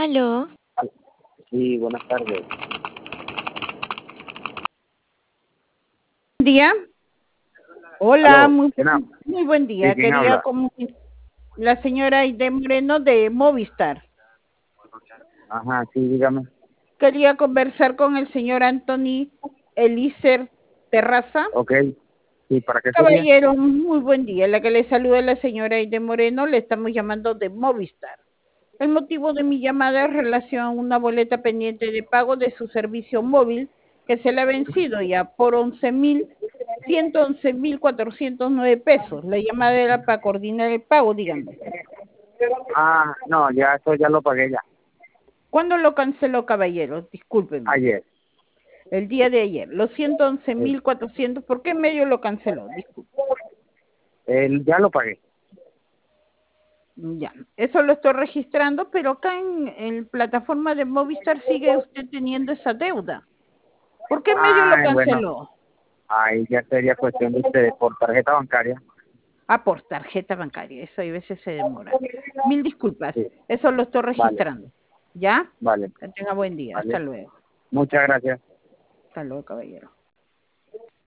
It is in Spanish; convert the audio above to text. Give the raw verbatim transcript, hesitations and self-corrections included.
Aló. Sí, buenas tardes. Buen día. Hola, Aló, muy, ¿quién habla? muy buen Sí, día. ¿quién Quería habla? con la señora Aide Moreno de Movistar. Ajá, sí, dígame. Quería conversar con el señor Anthony Elícer Terraza. Ok, sí, ¿para qué sería? Caballero, muy buen día. La que le saluda es la señora Aide Moreno. Le estamos llamando de Movistar. El motivo de mi llamada es en relación a una boleta pendiente de pago de su servicio móvil que se le ha vencido ya por once mil ciento once mil cuatrocientos nueve pesos. La llamada era para coordinar el pago, dígame. Ah, no, ya eso ya lo pagué ya. ¿Cuándo lo canceló, caballero? Discúlpeme. Ayer. El día de ayer. Los ciento once Sí. mil cuatrocientos, ¿por qué medio lo canceló? Disculpe. El, ya lo pagué. Ya, eso lo estoy registrando, pero acá en, en plataforma de Movistar sigue usted teniendo esa deuda. ¿Por qué medio lo Ah, bueno, canceló? ahí ya sería cuestión de ustedes por tarjeta bancaria. Ah, por tarjeta bancaria, eso a veces se demora. Mil disculpas, Sí, eso lo estoy vale, registrando. ¿Ya? vale, Que tenga buen día, hasta vale. luego. Muchas gracias. Hasta luego, caballero.